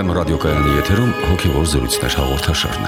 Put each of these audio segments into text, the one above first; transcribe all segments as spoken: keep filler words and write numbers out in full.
Էֆ Էմ ռադիոկայանի եթերում հոգևոր զրույցներ հաղորդաշարն է։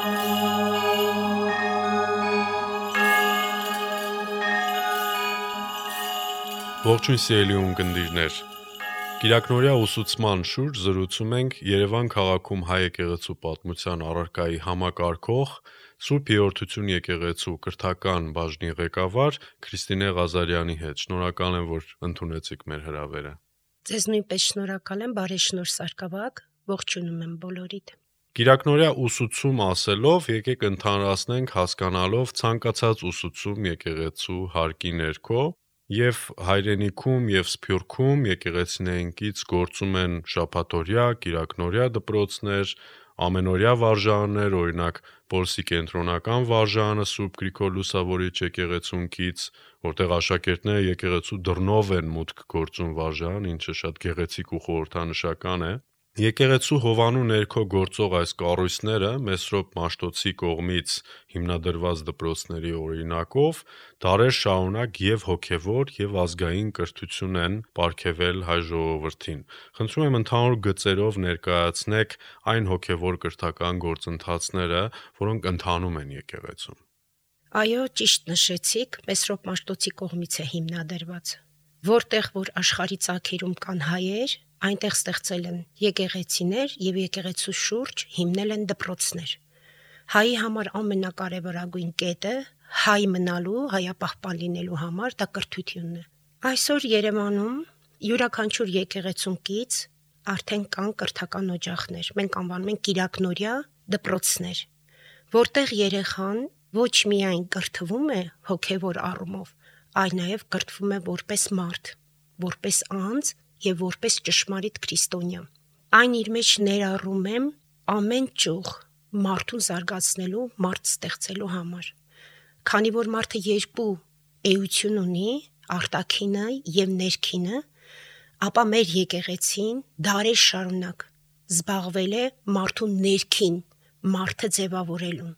Ողջույն սիրելի ունկնդիրներ։ Կիրակնօրյա ուսուցման շուրջ զրուցում ենք Երևան քաղաքում հայ եկեղեցու պատմության առարկայի համակարգող Սուրբ Երրորդություն եկեղեցու կրթական բաժնի ղեկավար Քրիստինե Ղազարյանի հետ։ Շնորհակալ եմ, որ ընդունեցիք մեր հրավերը։ Ձեզ նույնպես շնորհակալ եմ, բարեշնորհ Սարգսակ, ողջունում եմ բոլորիդ։ Կիրակնօրյա ուսուցում ասելով եկեք ընդհանրացնենք հասկանալով ցանկացած ուսուցում եկեղեցու հարկի ներքո եւ հայրենիքում եւ Սփյուռքում եկեղեցիներինքից գործում են շաբաթօրյա, կիրակնօրյա դպրոցներ, ամենօրյա վարժարաններ, օրինակ Պոլսի կենտրոնական վարժարանը Սուրբ Գրիգոր Լուսավորիչ եկեղեցունքից, որտեղ աշակերտները եկեղեցու դռնով են մուտք գործում վարժարան, ինչը շատ գեղեցիկ ու խորհրդանշական է։ Եկեղեցու հովանու ներքո գործող այս կառույցները Մեսրոպ Մաշտոցի կողմից հիմնադրված դպրոցների օրինակով դարեր շարունակ եւ հոգեվոր եւ ազգային կրթություն են պարգեւել հայ ժողովրդին։ Խնդրում եմ ընդհանուր գծերով ներկայացնեք այն հոգեվոր կրթական գործընթացները, որոնք ընթանում են եկեղեցում։ Այո, ճիշտ նշեցիք, Մեսրոպ Մաշտոցի կողմից է հիմնադրված։ Որտեղ որ աշխարհի ծագերում կան հայեր, այնտեղ ստեղծել են եկեղեցիներ եւ եկեղեցու շուրջ հիմնել են դպրոցներ։ Հայի համար ամենակարևորագույն կետը հայ մնալու, հայապահպան լինելու համար դա կրթությունն է։ Այսօր Երևանում յուրաքանչյուր եկեղեցունքից արդեն կան կրթական օջախներ։ Մենք անվանում ենք կիրակնօրյա դպրոցներ, որտեղ երեխան ոչ միայն կրթվում է հոգևոր առումով, այլ նաև կրթվում է որպես մարդ, որպես անձ եւ որպես ճշմարիտ քրիստոնյա։ Այն իր մեջ ներառում է ամեն ճյուղ մարդուն զարգացնելու, մարդ ստեղծելու համար։ Քանի որ մարդը երկու էություն ունի, արտաքինը եւ ներքինը, ապա մեր եկեղեցին դարեր շարունակ զբաղվել է մարդու ներքին մարդը ձևավորելուն,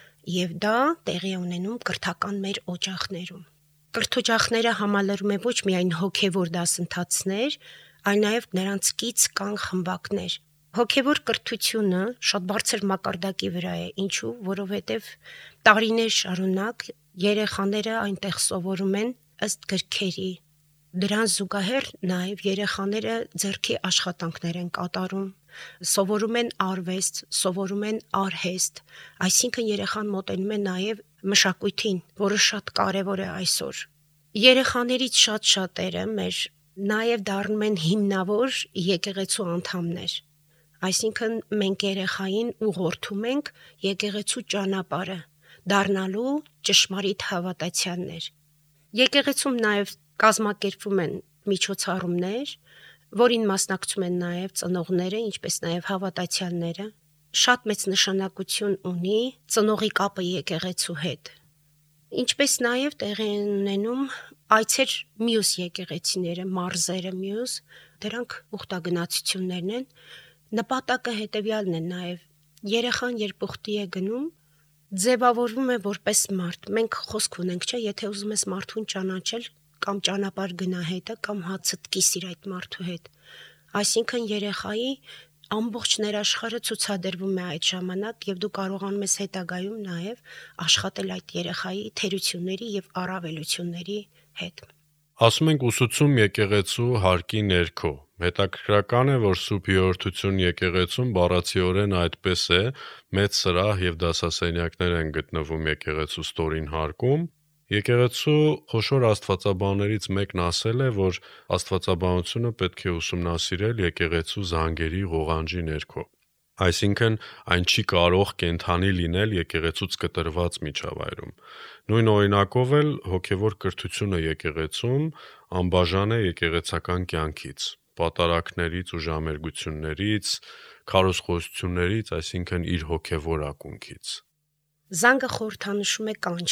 եւ դա տեղի է ունենում կրթական մեր օջախներում։ Կրթօջախները համալրում է ոչ միայն հոգևոր դասընթացներ, այլ նաև նրանցից կան խմբակներ։ Հոգևոր կրթությունը շատ բարձր մակարդակի վրա է, ինչու, որովհետև տարիներ շարունակ երեխաները այնտեղ սովորում են ըստ գրքերի։ Դրան զուգահեռ նաև երեխաները ձեռքի աշխատանքներ են կատարում, սովորում են արվեստ, սովորում են արհեստ, այսինքն երեխան մոտենում է նաև մշակույթին, որը շատ կարևոր է այսօր։ Երեխաներից շատ շատերը մեր նաև դառնում են հիմնավոր եկեղեցու անդամներ, այսինքն մենք երեխային ուղղորդում ենք եկեղեցու ճանապարհը, դառնալու ճշմարիտ հավատացյալներ։ Եկեղեցում նաև կազմակերպվում են միջոցառումներ, որին մասնակցում են նաև ծնողները, ինչպես նաև հավատացյալները։ Շատ մեծ նշանակություն ունի ծնողի կապը եկեղեցու հետ։ Ինչպես նաև տեղի են ունենում այցեր մյուս եկեղեցիները, մարզերը մյուս, դրանք ուխտագնացություններն են։ Նպատակը հետևյալն է նաև, երեխան երբ ուխտի է գնում, ձևավորվում է որպես մարդ։ Մենք խոսք ունենք, չէ, եթե ուզում ես մարդուն ճանաչել, կամ ճանապարհ գնա հետը, կամ հացդ կիսիր այդ մարդու հետ։ Այսինքն երեխայի ամբողջ ներաշխարհը ցուցադրվում է այդ ժամանակ եւ դու կարողանում ես հետագայում նաեւ աշխատել այդ երեխայի թերությունների եւ առավելությունների հետ։ Ասում ենք ուսուցում եկեղեցու հարկի ներքո։ Հետաքրքրական է, որ Սուրբ Երրորդություն եկեղեցում բառացիորեն այդպես է, մեծ սրահ եւ դասասենյակներ են գտնվում եկեղեցու ստորին հարկում։ Եկեղեցու խոշոր աստվածաբաններից մեկն ասել է, որ աստվածաբանությունը պետք է ուսումնասիրել եկեղեցու զանգերի ղողանջի ներքո։ Այսինքն այն չի կարող կենդանի լինել եկեղեցուց կտրված միջավայրում։ Նույն օրինակով էլ հոգևոր կրթությունը եկեղեցում անբաժան է եկեղեցական կյանքից, պատարակներից ու ժամերգություններից, քարոզխոսություններից, այսինքն իր հոգևոր ակունքից։ Զանգը խորհրդանշում է կանչ,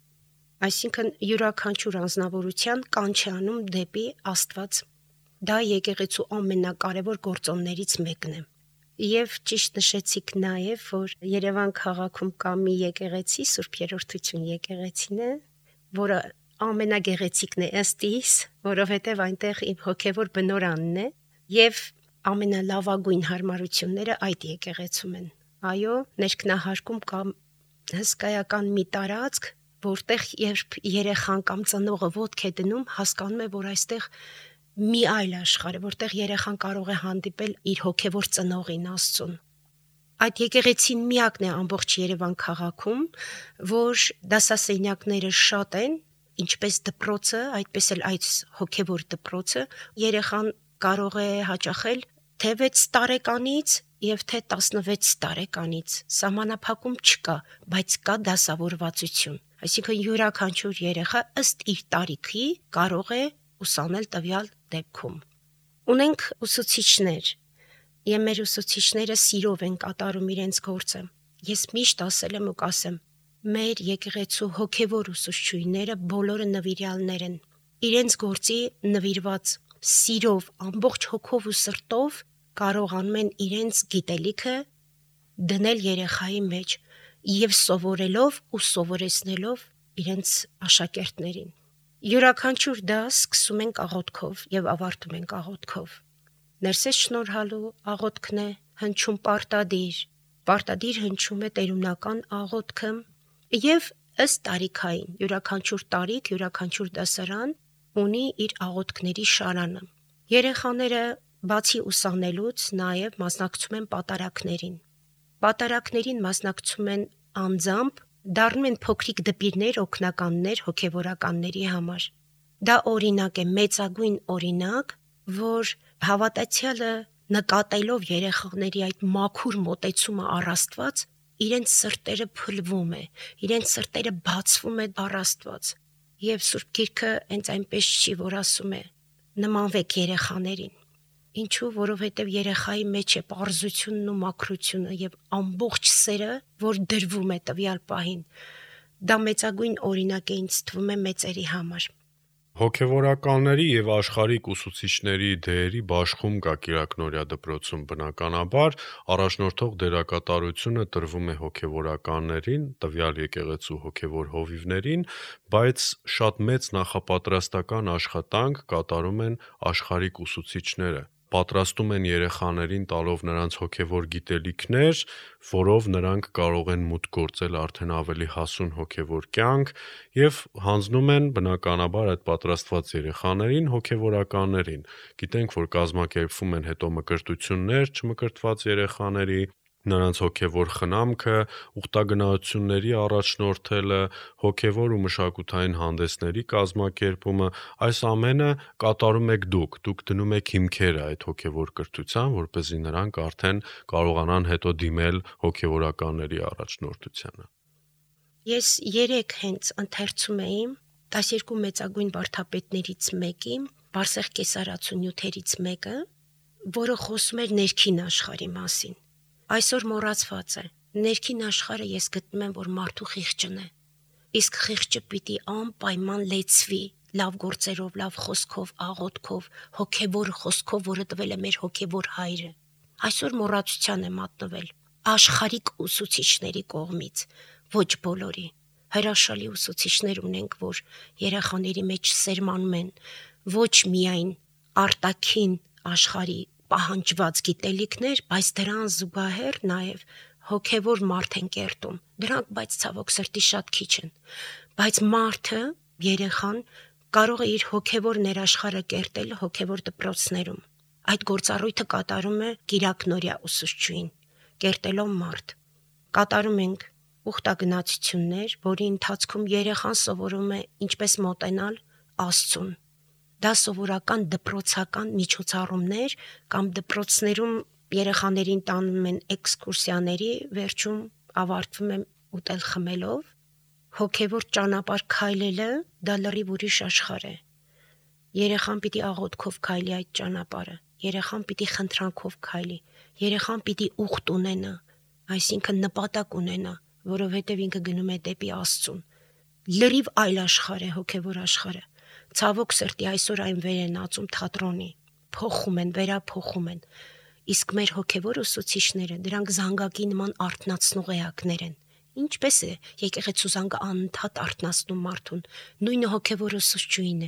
այսինքն յուրաքանչյուր անձնավորության կանչ է անում դեպի Աստված։ Դա եկեղեցու ամենակարևոր գործոններից մեկն է։ Եվ ճիշտ նշեցիք նաև, որ Երևան քաղաքում կա մի եկեղեցի, Սուրբ Երրորդություն եկեղեցին է, որը ամենագեղեցիկն է ըստ իս, որովհետև այնտեղ իմ հոգևոր բնորանն է, եւ ամենալավագույն հարմարությունները այդ եկեղեցում են։ Այո, ներքնահարկում կամ հսկայական մի տարածք, որտեղ երբ երեխան կամ ծնողը ոտք է դնում, հասկանում է, որ այստեղ մի այլ աշխարհ է, որտեղ երեխան կարող է հանդիպել իր հոգևոր ծնողին Աստծուն։ Այդ եկեղեցին միակն է ամբողջ Երևան քաղաքում, որ դասասենյակները շատ են, ինչպես դպրոցը, այդպես էլ այդ հոգևոր դպրոցը, երեխան կարող է հաճախել թե վեց տարեկանից եւ թե տասնվեց տարեկանից, սահմանափակում չկա, բայց կա դասավորվածություն, այսինքն յուրաքանչյուր երեխա ըստ իր տարիքի կարող է ուսանել տվյալ դեպքում։ Ունենք ուսուցիչներ, եւ մեր ուսուցիչները սիրով են կատարում իրենց գործը։ Ես միշտ ասել եմ ու կասեմ, մեր եկեղեցու հոգևոր ուսուցչուհիները բոլորը նվիրյալներ են։ Իրենց գործի նվիրված սիրով, ամբողջ հոգով ու սրտով կարողանում են իրենց գիտելիքը դնել երեխայի մեջ եւ սովորելով ու սովորեցնելով իրենց աշակերտներին։ Յուրաքանչյուր դաս սկսում ենք աղոթքով եւ ավարտում ենք աղոթքով։ Ներսես շնորհալու աղոթքն է, հնչում պարտադիր, պարտադիր հնչում է տերունական աղոթքը եւ ըստ տարիքային, յուրաքանչյուր տարիք, յուրաքանչյուր դասարան ունի իր աղոթքների շարանը։ Երեխաները բացի ուսանելուց նաեւ մասնակցում են պատարակներին։ Պատարակներին մասնակցում են անձամբ, դառնում են փոքրիկ դպիրներ, օգնականներ հոգեվորականների համար։ Դա օրինակ է, մեծագույն օրինակ, որ հավատացյալը նկատելով երեխաների այդ մաքուր մոտեցումը առ Աստված, իրենց սրտերը փլվում է, իրենց սրտերը բացվում է առ Աստված։ Եվ Սուրբ Գիրքը հենց այնպես չի, որ ասում է. նմանվեք երեխաներին։ Ինչու, որովհետև երեխայի մեջ է պարզությունն ու մաքրությունը եւ ամբողջ սերը, որ դրվում է տվյալ պահին։ Դա մեծագույն օրինակ է ինձ թվում է մեծերի համար։ Հոգևորականների եւ աշխարհիկ ուսուցիչների դերի բաշխում կա Կիրակնորիա դպրոցում բնականաբար, առաջնորդող դերակատարությունը տրվում է հոգևորականներին, տվյալ եկեղեցու հոգևոր հովիվներին, բայց շատ մեծ նախապատրաստական աշխատանք կատարում են աշխարհիկ ուսուցիչները։ Պատրաստում են երեխաներին տալով նրանց հոգևոր գիտելիքներ, որով նրանք կարող են մուտք գործել արդեն ավելի հասուն հոգևոր կյանք եւ հանձնում են բնականաբար այդ պատրաստված երեխաներին հոգևորականներին։ Գիտենք, որ կազմակերպվում են հետո մկրտություններ չմկրտված երեխաների, նրանց հոգևոր խնամքը, ուխտագնահությունների առաջնորդելը, հոգևոր ու մշակութային հանդեսների կազմակերպումը, այս ամենը կատարում եք դուք, դուք դնում եք հիմքերը այդ հոգևոր կրթության, որպեսզի նրանք արդեն կարողանան հետո դիմել հոգևորականների առաջնորդությանը։ Ես երեք հենց ընթերցում էի տասներկու մեծագույն վարդապետներից մեկի, Բարսեղ կեսարացու նյութերից մեկը, որը խոսում էր ներքին աշխարհի մասին։ Այսօր մոռացված է։ Ներքին աշխարհը ես գտնում եմ, որ մարդու խիղճն է։ Իսկ խիղճը պիտի անպայման լեցվի լավ գործերով, լավ խոսքով, աղոթքով, հոգևոր խոսքով, որը տվել է մեր հոգևոր հայրը։ Այսօր մոռացության է մատնվել աշխարհիկ ուսուցիչների կողմից, ոչ բոլորի։ Հրաշալի ուսուցիչներ ունենք, որ երեխաների մեջ սերմանում են ոչ միայն արտաքին աշխարհի պահանջված գիտելիքներ, բայց դրան զուգահեռ նաև հոգևոր մարդ են կերտում։ Դրանք բայց ցավոք սրտի շատ քիչ են։ Բայց մարդը, երեխան կարող է իր հոգևոր ներաշխարհը կերտել հոգևոր դպրոցներում։ Այդ գործառույթը կատարում է Կիրակնորիա ուսուցչուհին, կերտելով մարդ։ Կատարում ենք ուխտագնացություններ, որի ընթացքում երեխան սովորում է ինչպես մոտենալ Աստծուն։ Դա սովորական դպրոցական միջոցառումներ կամ դպրոցներում երեխաներին տանում են էքսկուրսիաների, վերջում ավարտվում է ուտել խմելով։ Հոգևոր ճանապարհ քայլելը դա լրիվ ուրիշ աշխարհ է։ Երեխան պիտի աղոթքով քայլի այդ ճանապարհը, երեխան պիտի խնդրանքով քայլի, երեխան պիտի ուխտ ունենա, այսինքն նպատակ ունենա, որովհետև ինքը գնում է դեպի Աստծուն։ Լրիվ այլ աշխարհ է հոգևոր աշխարհը։ Ցավոք սրտի այսօր այն վեր են ածում թատրոնի, փոխում են, վերափոխում են։ Իսկ մեր հոգևոր ուսուցիչները դրանք զանգակի նման արթնացնող էակներ են։ Ինչպես է եկեղեցու զանգը անընդհատ արթնացնում մարդուն, նույնը հոգևոր ուսուցչուհին է։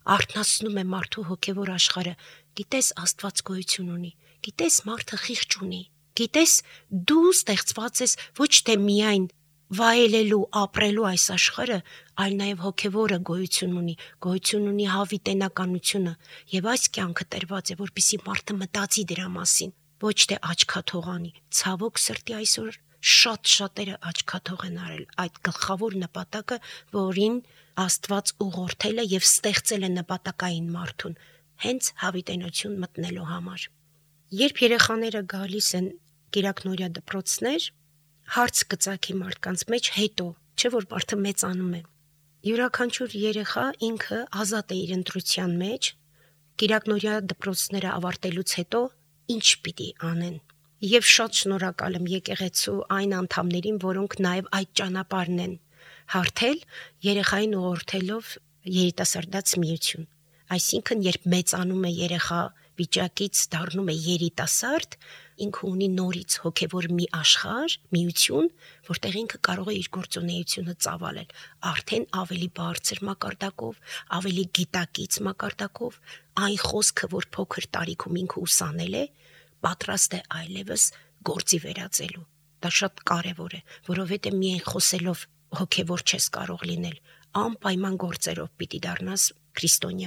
արթնացնում է մարդու հոգևոր աշխարհը։ Գիտես, Աստված գոյություն ունի։ Գիտես, մարդը խիղճ ունի։ Գիտես, դու ստեղծված ես ոչ թե միայն վայելելու, ապրելու այս աշխարհը, այլ նաև հոգևորը գոյություն ունի, գոյություն ունի հավիտենականությունը, եւ այս կյանքը տրված է, որպեսզի մարդը մտածի դրա մասին, ոչ թե աչքաթողանի։ Ցավոք սրտի այսօր շատ շատերը աչքաթող են արել այդ գլխավոր նպատակը, որին Աստված ուղղորդել է եւ ստեղծել է նպատակային մարդուն, հենց հավիտենություն մտնելու համար։ Երբ երեխաները գալիս են կիրակնօրյա դպրոցներ, հարց կծակի մարդկանց մեջ հետո, չէ՞ որ մարդը մեծանում է։ Յուրաքանչյուր երեխա ինքը ազատ է իր ընտրության մեջ, կիրակնօրյա դպրոցները ավարտելուց հետո ինչ պիտի անեն։ Եվ շատ շնորհակալ եմ եկեղեցու այն անդամներին, որոնք նաև այդ ճանապարհն են հարթել, երեխային ուղղորդելով երիտասարդաց միություն։ Այսինքն, երբ մեծանում է երեխա վիճակից դառնում է երիտասարդ, ինքը ունի նորից հոգևոր մի աշխարհ, միություն, որտեղ ինքը կարող է իր գործունեությունը ծավալել, արդեն ավելի բարձր մակարդակով, ավելի գիտակից մակարդակով, այն խոսքը, որ փոքր տարիքում ինքը ուսանել է, պատրաստ է այլևս գործի վերածելու։ Դա շատ կարևոր է, որովհետև միայն խոսելով հոգևոր չես կարող լինել, անպայման գործերով պիտի դառնաս քրիստոնյա։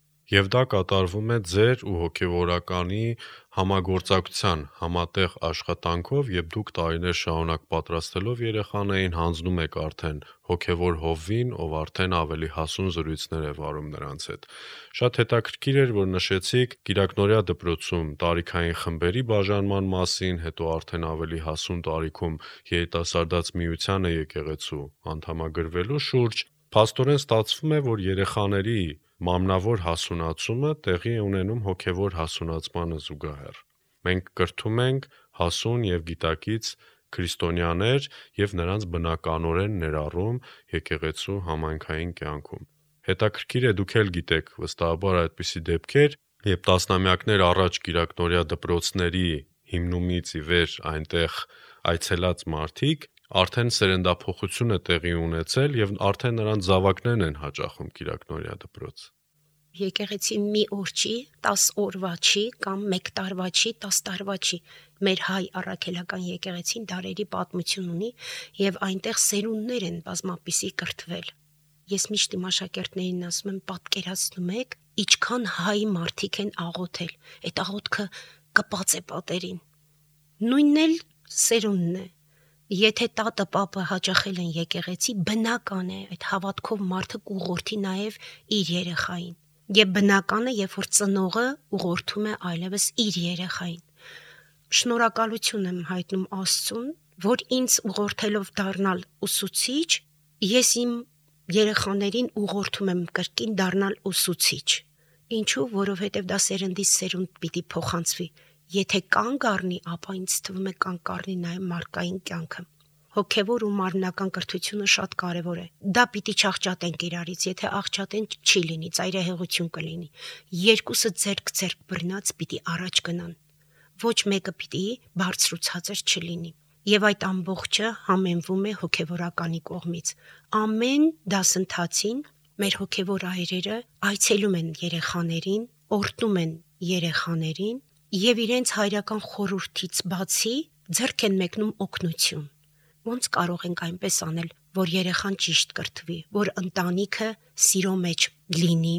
Եվ դա կատարվում է ձեր ու հոգևորականի համագործակցության համատեղ աշխատանքով, եւ դուք տարիներ շարունակ պատրաստելով երեխաներին հանձնում եք արդեն հոգևոր հովվին, ով արդեն ավելի հասուն զրույցներ է վարում նրանց հետ։ Շատ հետաքրքիր էր, որ նշեցիք կիրակնօրյա դպրոցում տարիքային խմբերի բաժանման մասին, հետո արդեն ավելի հասուն տարիքում երիտասարդաց միությանը եկեղեցու անդամագրվելու շուրջ։ Փաստորեն ստացվում է, որ երեխաների մամնավոր հասունացումը տեղի է ունենում հոգևոր հասունացմանը զուգահեռ։ Մենք կրթում ենք հասուն եւ գիտակից քրիստոնյաներ եւ նրանց բնականորեն ներառում եկեղեցու համայնքային կյանքում։ Հետաքրքիր է, դուք էլ գիտեք վստահաբար այդպիսի դեպքեր, երբ տասնամյակներ առաջ կիրակնօրյա դպրոցների հիմնումից ի վեր այնտեղ այցելած մարդիկ արդեն սերնդափոխություն է տեղի ունեցել եւ արդեն նրանց զավակներն են հաճախում կիրակնօրյա դպրոց։ Եկեղեցի մի օր չի, տաս օրվա չի կամ մեկ տարվա չի, տաս տարվա չի։ Մեր հայ առաքելական եկեղեցին դարերի պատմություն ունի եւ այնտեղ սերունդներ են բազմապիսի կրթվել։ Ես միշտ իմ աշակերտներին ասում եմ, պատկերացնում եք, ինչքան հայ մարդիկ են աղոթել։ Այդ աղոթքը կպած է պատերին։ Նույնն էլ սերունդն է։ Եթե տատը պապը հաճախել են եկեղեցի, բնական է այդ հավատքով մարդը կուղղորդի նաև իր երեխային։ Եվ բնական է, երբ որ ծնողը ուղղորդում է այլևս իր երեխային։ Շնորհակալություն եմ հայտնում Աստծուն, որ ինձ ուղղորդելով դառնալ ուսուցիչ, ես իմ երեխաներին ուղղորդում եմ կրկին դառնալ ուսուցիչ։ Ինչու՞, որովհետև դա սերնդից սերունդ պիտի փոխանցվի։ Եթե կանգ առնի, ապա ինձ թվում է կանգ առնի նաև մարդկային կյանքը։ Հոգևոր ու մարմնական կրթությունը շատ կարևոր է։ Դա պիտի չաղճատենք իրարից, եթե աղճատենք չի լինի, ծայրահեղություն կլինի։ Երկուսը ձերք-ձերք բռնած պիտի առաջ գնան։ Ոչ մեկը պիտի բարձրացած չլինի։ Եվ այդ ամբողջը համենվում է հոգևորականի կողմից։ Ամեն դասընթացին մեր հոգևոր այրերը այցելում են երեխաներին, օրհնում են երեխաներին եւ իրենց հայրական խորհրդից բացի ձեռք են մեկնում օգնություն։ Ոնց կարող ենք այնպես անել, որ երեխան ճիշտ կրթվի, որ ընտանիքը սիրո մեջ լինի,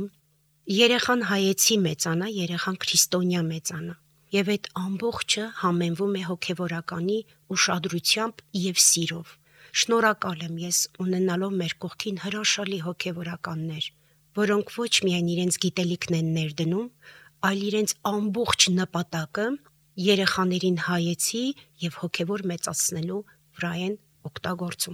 երեխան հայեցի մեծանա, երեխան քրիստոնյա մեծանա։ Եվ այդ ամբողջը համենվում է հոգևորականի ուշադրությամբ եւ սիրով։ Շնորհակալ եմ ես ունենալով մեր կողքին հրաշալի հոգևորականներ, որոնք ոչ միայն իրենց գիտելիքն են ներդնում, այլ իրենց ամբողջ նպատակը երեխաներին հայեցի եւ հոգևոր մեծացնելու վրա են օգտագործում։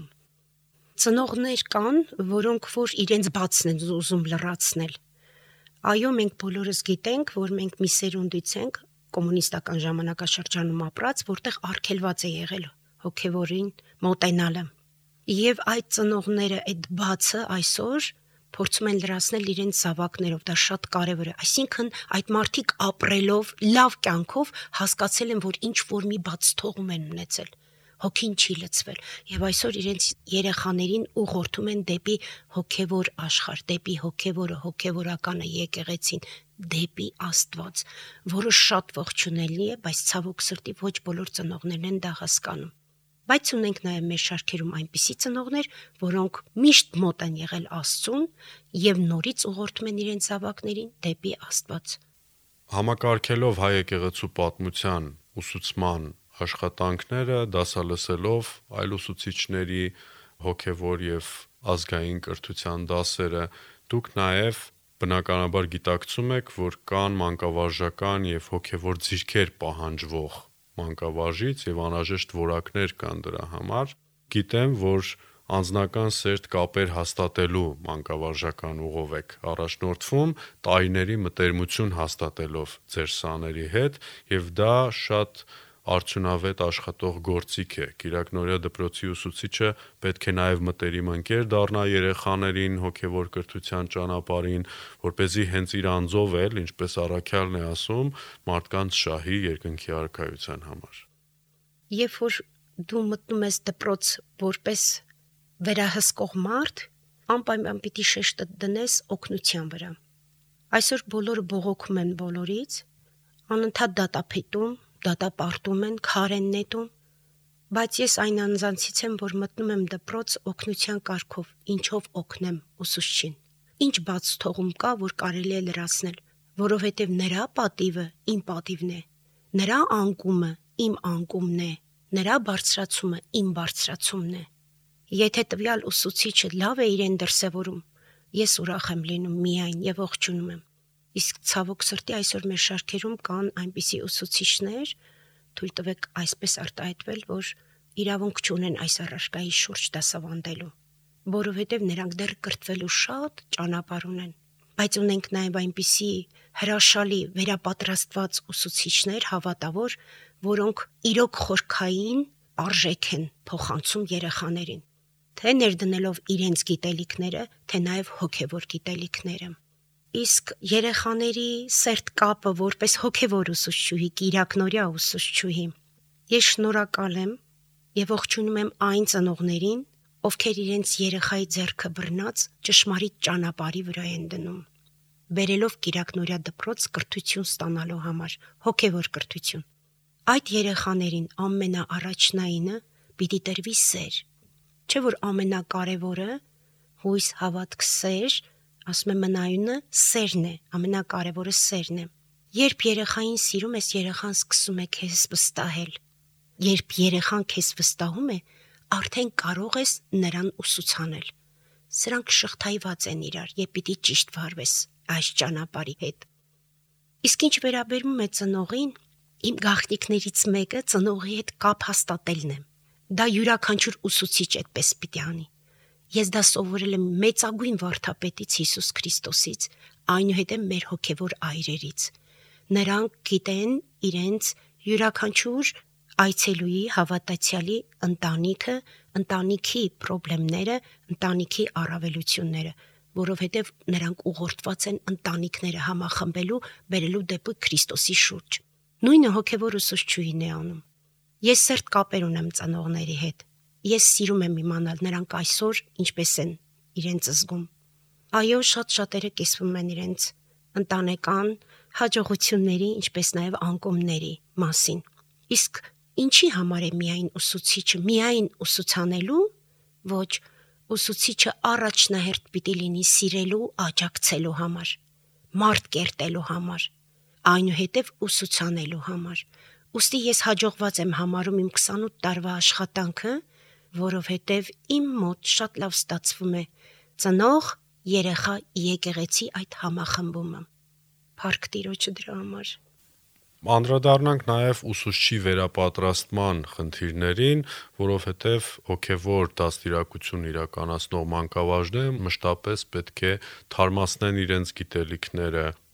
Ծնողներ կան, որոնք որ իրենց բացն են ուզում լրացնել։ Այո, մենք բոլորս գիտենք, որ մենք մի սերունդից ենք, կոմունիստական ժամանակաշրջանում ապրած, որտեղ արգելված է եղել հոգևորին մոտենալը։ Եվ այդ ծնողները այդ բացը այսօր փորձում են լրացնել իրենց զավակներով, դա շատ կարևոր է։ Այսինքն այդ մարդիկ ապրելով լավ կյանքով հասկացել են, որ ինչ որ մի բաց թողում են ունեցել։ հոգին չի լցվել, եւ այսօր իրենց երեխաներին ուղղորդում են դեպի հոգեվոր աշխարհ, դեպի հոգեվորը, հոգեվորականը, եկեղեցին, դեպի Աստված, որը շատ ողջունելի է, բայց ցավոք սրտի ոչ բոլոր ծնողներն են դա հասկանում։ Բայց ունենք նաև մեր շարքերում այնպիսի ծնողներ, որոնք միշտ մոտ են եղել Աստծուն եւ նորից ուղղորդում են իրենց զավակներին դեպի Աստված։ Համակարգելով հայ եկեղեցու պատմության ուսուցման աշխատանքները, դասալսելով այլ ուսուցիչների հոգևոր եւ ազգային կրթության դասերը, դուք նաեւ բնականաբար գիտակցում եք, որ կան մանկավարժական եւ հոգևոր ձիրքեր պահանջվող մանկավարժից եւ անհրաժեշտ որակներ կան դրա համար։ Գիտեմ, որ անձնական սերտ կապեր հաստատելու մանկավարժական ուղով եք առաջնորդվում, տարիների մտերմություն հաստատելով ձեր սաների հետ, եւ դա շատ արդյունավետ աշխատող գործիք է։ Կիրակնորիա դպրոցի ուսուցիչը պետք է նաև մտերիմ ընկեր դառնա երեխաներին հոգևոր կրթության ճանապարհին, որպեսզի հենց իր անձով էլ, ինչպես Առաքյալն է ասում, մարդկանց շահի երկնքի արքայության համար։ Երբ որ դու մտնում ես դպրոց որպես վերահսկող մարդ, անպայման պիտի շեշտը դնես օգնության վրա։ Այսօր բոլորը բողոքում են բոլորից, անընդհատ դատապետում, դատապարտում են, քար են նետում, բայց ես այն անձանցից եմ, որ մտնում եմ դպրոց օգնության կարգով, ինչով օգնեմ ուսուցչին։ Ինչ բաց թողում կա, որ կարելի է լրացնել, որովհետև նրա պատիվը իմ պատիվն է, նրա անկումը իմ անկումն է, նրա բարձրացումը իմ բարձրացումն է։ Եթե տվյալ ուսուցիչը լավ է իրեն դրսևորում, ես ուրախ եմ լինում միայն եւ ողջունում եմ։ Իսկ ցավոք սրտի այսօր մեր շարքերում կան այնպիսի ուսուցիչներ, թույլ տվեք այսպես արտահայտվել, որ իրավունք չունեն այս առարկայի շուրջ դասավանդելու, որովհետև նրանք դեռ կրթվելու շատ ճանապարհ ունեն։ Բայց ունենք նաև այնպիսի հրաշալի վերապատրաստված ուսուցիչներ, հավատավոր, որոնք իրոք խորքային արժեք են փոխանցում երեխաներին, թե ներդնելով իրենց գիտելիքները, թե նաև հոգևոր գիտելիքները։ Իսկ երեխաների սերտ կապը որպես հոգևոր ուսուցչուհի, կիրակնորիա ուսուցչուհի, ես շնորհակալ եմ եւ ողջունում եմ այն ծնողներին, ովքեր իրենց երեխայի ձեռքը բռնած ճշմարիտ ճանապարհի վրա են դնում, բերելով կիրակնորիա դպրոց կրթություն ստանալու համար, հոգևոր կրթություն։ Այդ երեխաներին ամենաառաջնայինը պիտի տրվի սեր, չէ՞ որ ամենակարևորը հույս, հավատք, սեր, ասում եմ մնայունը սերն է, ամենակարևորը սերն է։ Երբ երեխային սիրում ես, երեխան սկսում է քեզ վստահել։ Երբ երեխան քեզ վստահում է, արդեն կարող ես նրան ուսուցանել։ Սրանք շղթայված են իրար, եւ պիտի ճիշտ վարվես այս ճանապարհի հետ։ Իսկ ինչ վերաբերում է ծնողին, իմ գաղտնիքներից մեկը ծնողի հետ կապ հաստատելն է։ Դա յուրաքանչյուր ուսուցիչ այդպես պիտի անի։ Ես դա սովորել եմ մեծագույն վարդապետից Հիսուս Քրիստոսից, այնուհետև մեր հոգևոր այրերից։ Նրանք գիտեն իրենց յուրաքանչյուր այցելուի, հավատացյալի ընտանիքը, ընտանիքի խնդիրները, ընտանիքի առավելությունները, որովհետև նրանք ուղղորդված են ընտանիքները համախմբելու, բերելու դեպի Քրիստոսի շուրջ։ Նույնը հոգևոր ուսուցչուհին է անում։ Ես սերտ կապեր ունեմ ծնողների հետ։ Ես սիրում եմ իմանալ նրանք այսօր ինչպես են իրենց զգում։ Այո, շատ շատերը կիսվում են իրենց ընտանեկան հաջողությունների, ինչպես նաև անկումների մասին։ Իսկ ինչի համար է միայն ուսուցիչը, միայն ուսուցանելու, ոչ, ուսուցիչը առաջնահերթ պիտի լինի սիրելու, աջակցելու համար, մարդ կերտելու համար, այնուհետև ուսուցանելու համար։ Ուստի ես հաջողված եմ համարում իմ քսանութ տարվա աշխատանքը, որովհետև իմ մոտ շատ լավ ստացվում է ծնող, երեխա, եկեղեցի այդ համախմբումը։ Փառք Տիրոջը դրա համար։ Անդրադառնանք նաև ուսուցչի վերապատրաստման խնդիրներին, որովհետև հոգևոր դաստիարակություն իրականացնող մանկավարժները մշտապես պետք է թարմացնեն իրենց գիտելիքները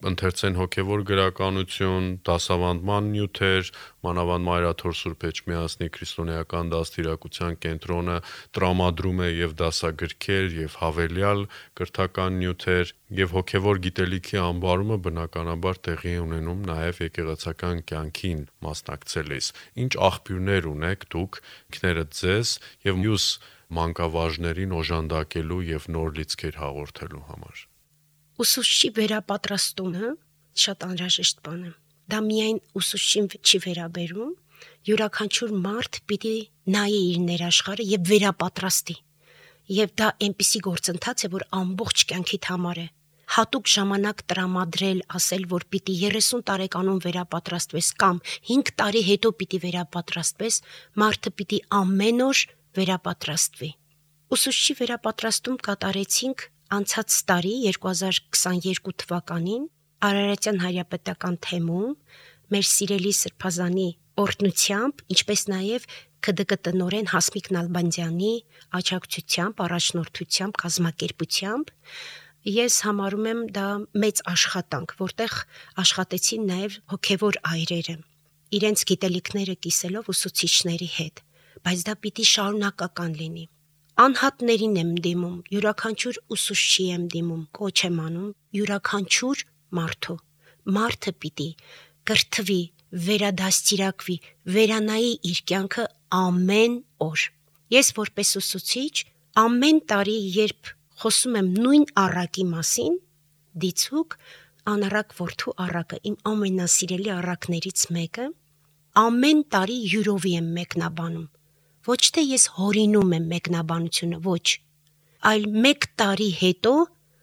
ընթերցեն հոգևոր գրականություն, դասավանդման նյութեր, մանավանդ Մայրաթոր Սուրբ Էջմիածնի քրիստոնեական դաստիարակության կենտրոնը տրամադրում է եւ դասագրքեր եւ հավելյալ կրթական նյութեր, եւ հոգևոր գիտելիքի ամբարումը բնականաբար տեղի է ունենում նաեւ եկեղեցական կյանքին մասնակցելիս։ Ինչ աղբյուրներ ունեք դուք ինքներդ ձեզ եւ մյուս մանկավարժներին օժանդակելու եւ նոր լիցքեր հաղորդելու համար։ Ուսուցչի վերապատրաստումը շատ անհրաժեշտ բան է։ Դա միայն ուսուցչին չի վերաբերում, յուրաքանչյուր մարդ պիտի նայի իր ներաշխարհը եւ վերապատրաստի։ Եվ դա այնպիսի գործընթաց է, որ ամբողջ կյանքիդ համար է։ Հատուկ ժամանակ տրամադրել, ասել, որ պիտի երեսուն տարեկանում վերապատրաստվես կամ հինգ տարի հետո պիտի վերապատրաստվես, մարդը պիտի ամեն օր վերապատրաստվի։ Ուսուցչի վերապատրաստում կատարեցինք անցած տարի երկու հազար քսաներկու թվականին Արարատյան հայրապետական թեմում մեր սիրելի սրբազանի օրհնությամբ, ինչպես նաև K D K տնօրեն Հասմիկ Նալբանդյանի աջակցությամբ, առաջնորդությամբ, կազմակերպությամբ ես համարում եմ դա մեծ աշխատանք, որտեղ աշխատեցին նաև հոգևոր այրերը, իրենց գիտելիքները կիսելով ուսուցիչների հետ, բայց դա պիտի շարունակական լինի։ Անհատներին եմ դիմում, յուրաքանչյուր ուսուցչի եմ դիմում, կոչ եմ անում յուրաքանչյուր մարդու։ Մարդը պիտի կրթվի, վերադաստիարակվի, վերանայի իր կյանքը ամեն օր։ Ես որպես ուսուցիչ ամեն տարի, երբ խոսում եմ նույն առակի մասին, դիցուկ անառակ որդու առակը, իմ ամենասիրելի առակներից մեկը, ամեն տարի յուրովի եմ մեկնաբանում։ Ոչ թե ես հորինում եմ մեկնաբանությունը, ոչ, այլ մեկ տարի հետո,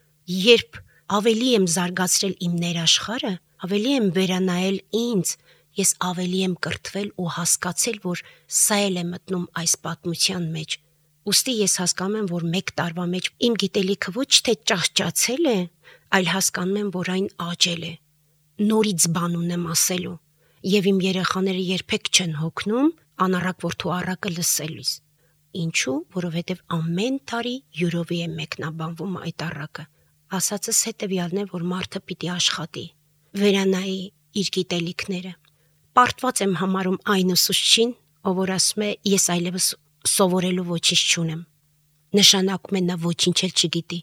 երբ ավելի եմ զարգացրել իմ ներաշխարհը, ավելի եմ վերանայել ինձ, ես ավելի եմ կրթվել ու հասկացել, որ սա էլ է մտնում այս պատմության մեջ։ Ուստի ես հասկանում եմ, որ մեկ տարվա մեջ իմ գիտելիքը ոչ թե ճահճացել է, այլ հասկանում եմ, որ այն աճել է։ Նորից բան ունեմ ասելու, եւ իմ երեխաները երբեք չեն հոգնում անառակ որդու առակը լսելիս։ Ինչու՞, որովհետև ամեն տարի յուրովի է մեկնաբանվում այդ առակը։ Ասածս հետևյալն է, որ մարդը պիտի աշխատի, վերանայի իր գիտելիքները։ Պարտված եմ համարում այն ուսուցչին, ով որ ասում է, ես այլևս սովորելու ոչինչ չունեմ։ Նշանակում է նա ոչինչ էլ չգիտի։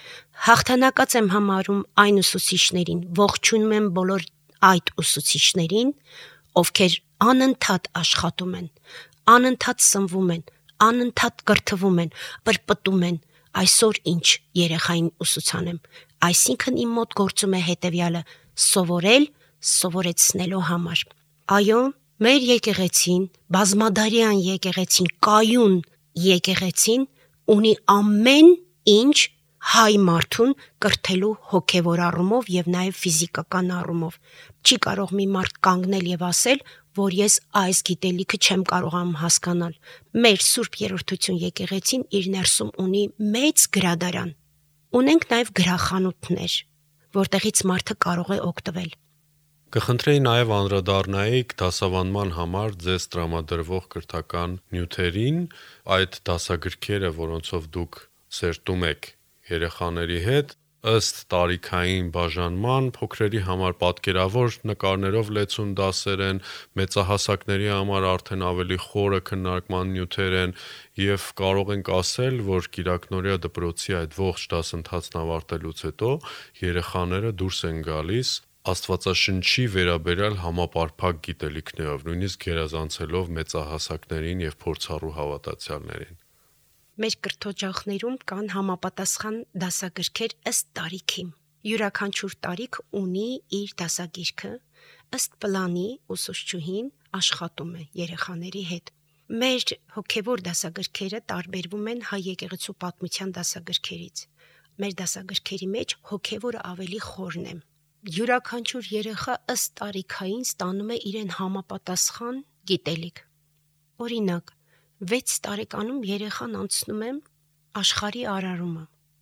Հաղթանակած եմ համարում այն ուսուցիչներին, ողջունում եմ բոլոր այդ ուսուցիչներին, ովքեր անընդհատ աշխատում են, անընդհատ սնվում են, անընդհատ կրթվում են, պրպտում են, այսօր ինչ երեխային ուսուցանեմ, այսինքն իմ մոտ գործում է հետևյալը՝ սովորել, սովորեցնելու համար։ Այո, մեր եկեղեցին, բազմադարյան եկեղեցին, կայուն եկեղեցին ունի ամեն ինչ հայ մարդուն կրթելու հոգևոր առումով եւ նաեւ ֆիզիկական առումով։ Չի կարող մի մարդ կանգնել եւ ասել, որ ես այս գիտելիքը չեմ կարողանում հասկանալ։ Մեր Սուրբ Երրորդություն եկեղեցին իր ներսում ունի մեծ գրադարան։ Ունենք նաեւ գրախանութներ, որտեղից մարդը կարող է օգտվել։ Կխնդրեի նաև անդրադառնայիք դասավանդման համար ձեզ տրամադրվող կրթական նյութերին, այդ դասագրքերը, որոնցով դուք սերտում եք երեխաների հետ, ըստ տարիքային բաժանման փոքրերի համար պատկերավոր նկարներով լեցուն դասեր են, մեծահասակների համար արդեն ավելի խորը քննարկման նյութեր են եւ կարող ենք ասել, որ Կիրակնորիա դպրոցի այդ ողջ դասընթացն ավարտելուց հետո երեխաները դուրս են գալիս Աստվածաշնչի վերաբերյալ համապարփակ գիտելիքներով, նույնիսկ գերազանցելով մեծահասակներին եւ փորձառու հավատացյալներին։ Մեր կրթօջախներում կան համապատասխան դասագրքեր ըստ տարիքի։ Յուրաքանչյուր տարիք ունի իր դասագիրքը, ըստ պլանի ուսուցչուհին աշխատում է երեխաների հետ։ Մեր հոգևոր դասագրքերը տարբերվում են հայ եկեղեցու պատմության դասագրքերից։ Մեր դասագրքերի մեջ հոգևորը ավելի խորն է։ Յուրաքանչյուր երեխա ըստ տարիքային ստանում է իրեն համապատասխան գիտելիք։ Օրինակ, վեց տարեկանում երեխան անցնում է աշխարհի արարումը։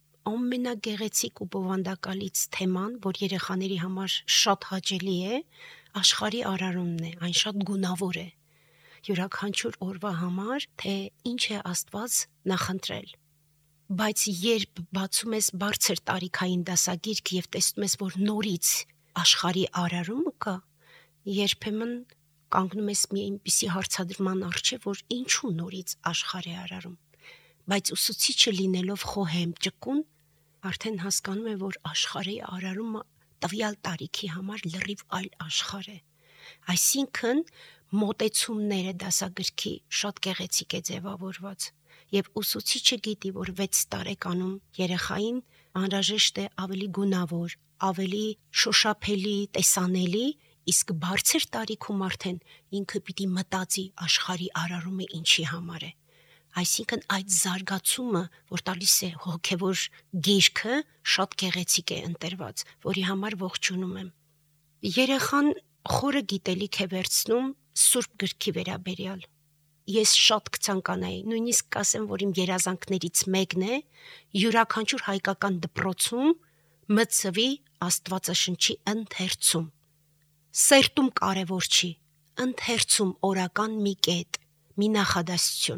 Ամենագեղեցիկ ու բովանդակալից թեման, որ երեխաների համար շատ հաճելի է, աշխարհի արարումն է, այն շատ գունավոր է։ Յուրաքանչյուր օրվա համար, թե ինչ է Աստված նախընտրել։ Բայց երբ բացում ես բարձր տարիքային դասագիրք եւ տեսնում ես, որ նորից աշխարհի արարումը կա, երբեմն կանգնում ես մի այնպիսի հարցադրման առջև, որ ինչու նորից աշխարհի արարում, բայց ուսուցիչը լինելով խոհեմ ճկուն, արդեն հասկանում է, որ աշխարհի արարումը տվյալ տարիքի համար լրիվ այլ աշխարհ է։ Այսինքն մոտեցումները դասագրքի շատ գեղեցիկ է ձևավորված, եւ ուսուցիչը գիտի, որ վեց տարեկանում երեխային անհրաժեշտ է ավելի գունավոր, ավելի շոշափելի, տեսանելի, իսկ բարձր տարիքում արդեն ինքը պիտի մտածի աշխարհի արարումը ինչի համար է։ Այսինքն այդ զարգացումը, որ տալիս է հոգևոր գիրքը, շատ գեղեցիկ է ընտրված, որի համար ողջունում եմ։ Երեխան խորը գիտելիք է վերցնում Սուրբ գրքի վերաբերյալ։ Ես շատ կցանկանայի, նույնիսկ կասեմ, որ իմ երազանքներից մեկն է յուրաքանչյուր հայկական դպրոցում մցվի Աստվածաշնչի ընթերցում։ Սերտում կարևոր չի, ընթերցում օրական մի կետ, մի նախադասություն։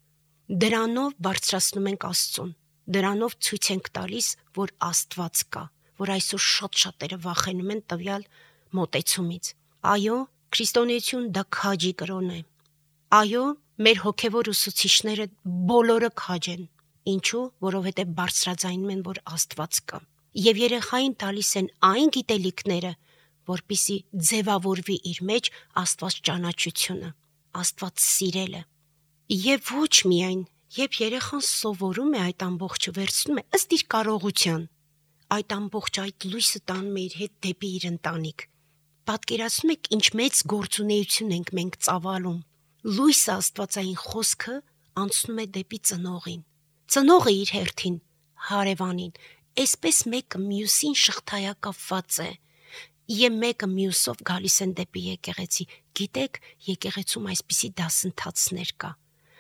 Դրանով բարձրացնում ենք Աստծուն, դրանով ցույց ենք տալիս, որ Աստված կա, որ այսօր շատ շատերը վախենում են տվյալ մոտեցումից։ Այո, քրիստոնեություն դա քաջի կրոն է։ Այո, մեր հոգևոր ուսուցիչները բոլորը քաջ են։ Ինչու? Որովհետև բարձրաձայնում են, որ Աստված կա։ Եվ երեխային տալիս են այն գիտելիքները, որպիսի ձևավորվի իր մեջ Աստված ճանաչությունը, Աստված սիրելը։ Եվ ոչ միայն, երբ երեխան սովորում է այդ ամբողջը վերցնում է ըստ իր կարողության, այդ ամբողջ այդ լույսը տանում է իր հետ դեպի իր ընտանիք։ Պատկերացնում եք ինչ մեծ գործունեություն ենք մենք ծավալում։ Լույսը Աստվածային խոսքը անցնում է դեպի ծնողին։ Ծնողը իր հերթին հարևանին, այսպես մեկը մյուսին շղթայակապված է, եւ մեկը մյուսով գալիս են դեպի եկեղեցի։ Գիտեք, եկեղեցում այսպիսի դասընթացներ կա։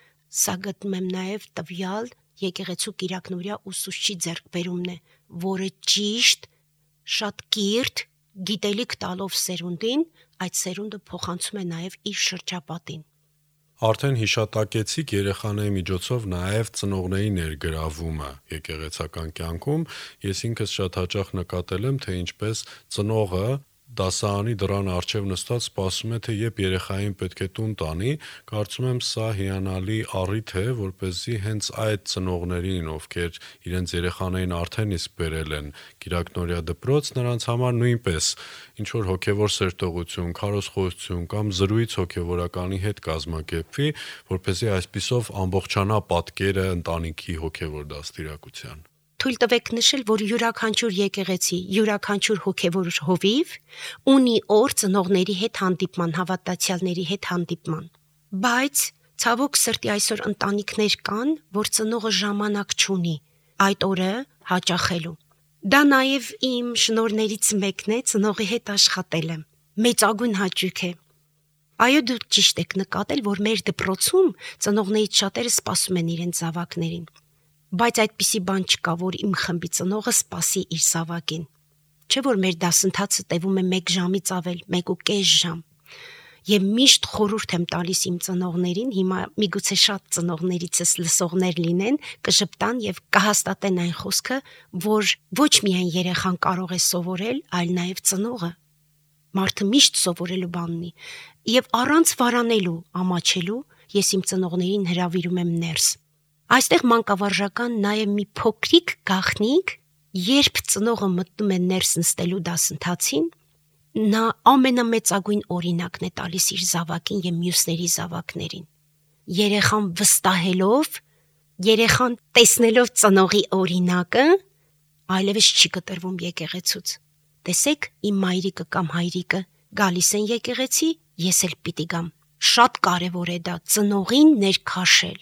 Սա գտնում եմ նաև տվյալ եկեղեցու կիրակնօրյա ուսուցչի ձեռքբերումն է, որը ճիշտ, շատ կիրթ գիտելիք տալով սերունդին, այդ սերունդը փոխանցում է նաև իր շրջապատին։ Արդեն հիշատակեցիք երեխաների միջոցով նաև ծնողների ներգրավումը եկեղեցական կյանքում։ Ես ինքս շատ հաճախ նկատել եմ, թե ինչպես ծնողը դասարանի դռան առջև նստած սպասում է, թե երբ երեխային պետք է տուն տանի։ Կարծում եմ սա հիանալի առիթ է, որպեսզի հենց այդ ծնողներին, ովքեր իրենց երեխաներին արդեն իսկ բերել են կիրակնօրյա դպրոց, նրանց համար նույնպես ինչ որ հոգևոր սերտողություն, քարոզխոսություն կամ զրույց հոգևորականի հետ կազմակերպվի, որպեսզի այսպիսով ամբողջանա պատկերը ընտանիքի հոգևոր դաստիարակության։ Թույլ տվեք նշել, որ յուրաքանչյուր եկեղեցի, յուրաքանչյուր հոգևոր հովիվ ունի օր ծնողների հետ հանդիպման, հավատացյալների հետ հանդիպման։ Բայց ցավոք սրտի այսօր ընտանիքներ կան, որ ծնողը ժամանակ չունի այդ օրը հաճախելու։ Դա նաև իմ շնորհներից մեկն է, ծնողի հետ աշխատելը։ Մեծագույն հաճույք է։ Այո, դուք ճիշտ եք նկատել, որ մեր դպրոցում ծնողներից շատերը սպասում են իրենց զավակներին։ Բայց այդպիսի բան չկա, որ իմ խմբի ծնողը սպասի իր զավակին։ Չէ՞ որ մեր դասընթացը տևում է մեկ ժամից ավել, մեկ ու կես ժամ։ Եվ միշտ խորհուրդ եմ տալիս իմ ծնողներին, հիմա միգուցե շատ ծնողներիցս լսողներ լինեն, կժպտան եւ կհաստատեն այն խոսքը, որ ոչ միայն երեխան կարող է սովորել, այլ նաեւ ծնողը։ Մարդը միշտ սովորելու բան ունի, եւ առանց վարանելու, ամաչելու, ես իմ ծնողներին հրավիրում եմ ներս։ Այստեղ մանկավարժական նաև մի փոքրիկ գաղտնիք, երբ ծնողը մտնում է ներս նստելու դասընթացին, նա ամենամեծագույն օրինակն է տալիս իր զավակին եւ մյուսների զավակներին։ Երեխան վստահելով, երեխան տեսնելով ծնողի օրինակը, այլևս չի կտրվում եկեղեցուց։ Տեսեք, իմ մայրիկը կամ հայրիկը գալիս են եկեղեցի, ես էլ պիտի գամ։ Շատ կարևոր է դա ծնողին ներքաշել։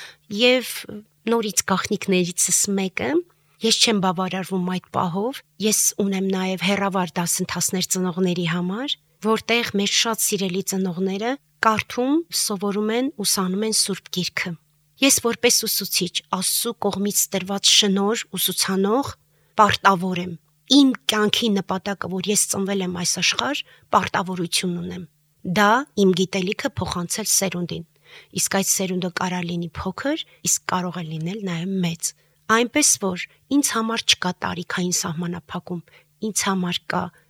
Եվ նորից գաղտնիքներիցս մեկը, ես չեմ բավարարվում այդ պահով, ես ունեմ նաև հեռավար դասընթացներ ծնողների համար, որտեղ մեր շատ սիրելի ծնողները կարդում, սովորում են, ուսանում են Սուրբ Գիրքը։ Ես որպես ուսուցիչ, Աստծո կողմից տրված շնորհ, ուսուցանող, պարտավոր եմ։ Իմ կյանքի նպատակը, որ ես ծնվել եմ այս աշխարհ, պարտավորություն ունեմ։ Դա իմ գիտելիքը փոխանցել սերունդին։ Իսկ այդ սերունդը կարա լինի փոքր, իսկ կարող է լինել նաև մեծ։ Այնպես որ ինձ համար չկա տարիքային սահմանափակում, ինձ համար կա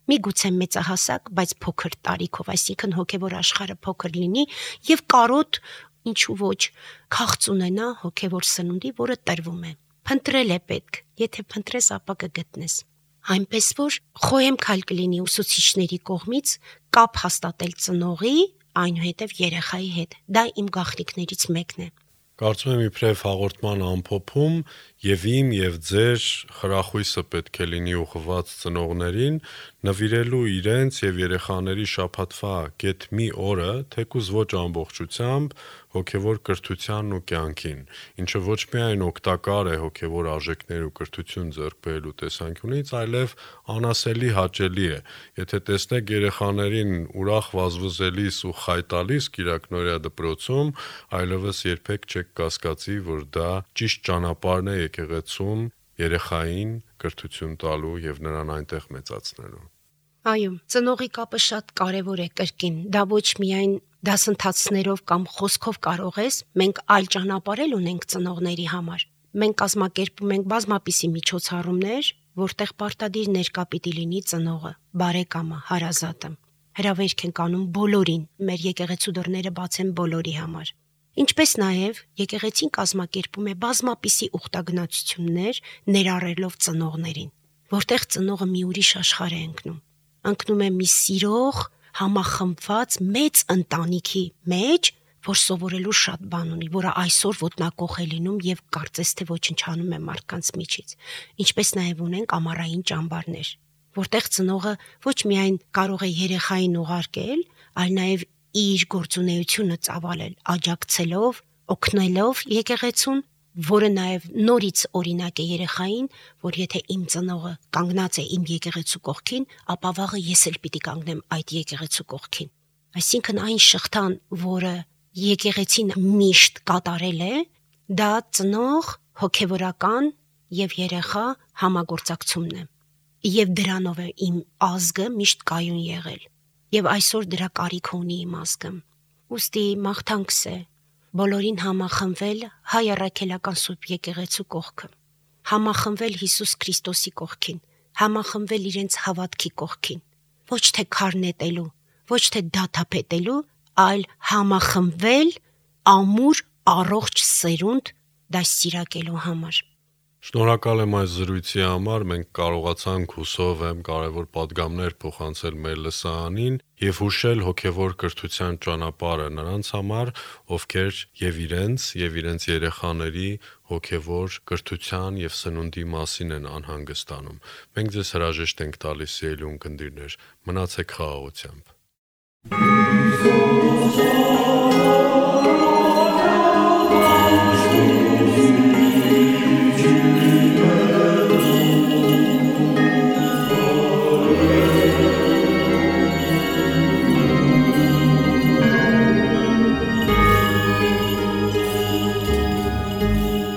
Միգուցե մեծահասակ, բայց փոքր տարիքով, այսինքն հոգևոր աշխարհը փոքր լինի եւ կարոտ, ինչու ոչ, քաղց ունենա հոգևոր սնունդի, որը տրվում է։ Փնտրել է պետք, եթե փնտրես, ապա կգտնես։ Այնպես որ խոհեմքալ կլինի ուսուցիչների կողմից կապ հաստատել ծնողի, այնուհետև երեխայի հետ։ Դա իմ գաղտնիքներից մեկն է։ Կարծում եմ իբրև հաղորդման ամփոփում եւ իմ եւ ձեր խրախույսը պետք է լինի ուղղված ծնողներին նվիրելու իրենց եւ երեխաների շաբաթվա գեթ մի օրը, թեկուզ ոչ ամբողջությամբ հոգևոր կրթությանն ու կյանքին, ինչը ոչ միայն օգտակար է հոգևոր արժեքներ ու կրթություն ձեռք բերելու տեսանկյունից, այլև անասելի հաճելի է։ Եթե տեսնեք երեխաներին ուրախ վազվզելիս ու խայտալիս Կիրակնորիա դպրոցում, այլևս երբեք չեք կասկածի, որ դա ճիշտ ճանապարհն է եկեղեցում երեխային կրթություն տալու եւ նրան այնտեղ մեծացնելու։ Այո, ծնողի կապը շատ կարևոր է կրկին։ Դա ոչ միայն դասընթացներով կամ խոսքով կարող ես, մենք այլ ճանապարհ ունենք ծնողների համար։ Մենք կազմակերպում ենք բազմապիսի միջոցառումներ, որտեղ պարտադիր ներկա պիտի լինի ծնողը, բարեկամը, հարազատը։ Հրավերք ենք անում բոլորին, մեր եկեղեցու դռները բաց են բոլորի համար։ Ինչպես նաև եկեղեցին կազմակերպում է բազմապիսի ուխտագնացություններ ներառելով ծնողներին, որտեղ ծնողը մի ուրիշ աշխարհ է ընկնում։ Ընկնում է մի սիրող, համախմբված մեծ ընտանիքի մեջ, որ սովորելու շատ բան ունի, որը այսօր ոտնակոխ է լինում եւ կարծես թե ոչնչանում է մարդկանց միջից։ Ինչպես նաև ունենք ամառային ճամբարներ, որտեղ ծնողը ոչ միայն կարող է երեխային ուղարկել, այլ նաև իր գործունեությունը ծավալել, աջակցելով, օգնելով եկեղեցուն, որը նաև նորից օրինակ է երեխային, որ եթե իմ ծնողը կանգնած է իմ եկեղեցու կողքին, ապա վաղը ես էլ պիտի կանգնեմ այդ եկեղեցու կողքին։ Այսինքն այն շղթան, որը եկեղեցին միշտ կատարել է, դա ծնող, հոգևորական եւ երեխա համագործակցումն է։ Եվ դրանով է իմ ազգը միշտ կայուն եղել։ Եվ այսօր դրա կարիք ունի իմ ազգը։ Ուստի մաղթանքս է բոլորին համախմբվել հայ առաքելական Սուրբ եկեղեցու կողքը, համախմբվել Հիսուս Քրիստոսի կողքին, համախմբվել իրենց հավատքի կողքին, ոչ թե քարնետելու, ոչ թե դաթափետելու, այլ համախմբվել ամուր առողջ սերունդ դաստիարակելու համար։ Շնորհակալ եմ այս զրույցի համար, մենք կարողացանք հուսով եմ կարևոր պատգամներ փոխանցել մեր լսարանին եւ հուշել հոգեվոր կրթության ճանապարհը նրանց համար, ովքեր եւ իրենց եւ իրենց երեխաների հոգեվոր կրթության եւ սնունդի մասին են անհանգստանում։ Մենք ձեզ հրաժեշտ ենք տալիս սիրելի ունկնդիրներ, մնացեք խաղաղությամբ։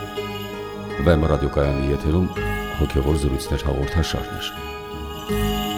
Վեմ ռադիոկայանի եթերում հոգևոր զրույցներ հաղորդաշարներ։